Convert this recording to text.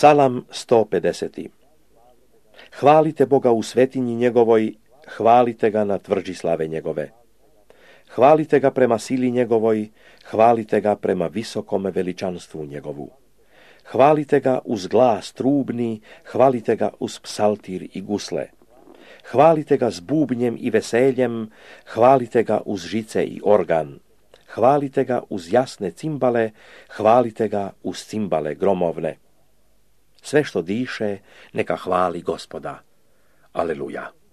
Psalam 150. Hvalite Boga u svetinji njegovoj, hvalite ga na tvrđi slave njegove. Hvalite ga prema sili njegovoj, hvalite ga prema visokome veličanstvu njegovu. Hvalite ga uz glas trubni, hvalite ga uz psaltir i gusle. Hvalite ga s bubnjem i veseljem, hvalite ga uz žice i organ. Hvalite ga uz jasne cimbale, hvalite ga uz cimbale gromovne. Sve što diše, neka hvali Gospoda. Aleluja.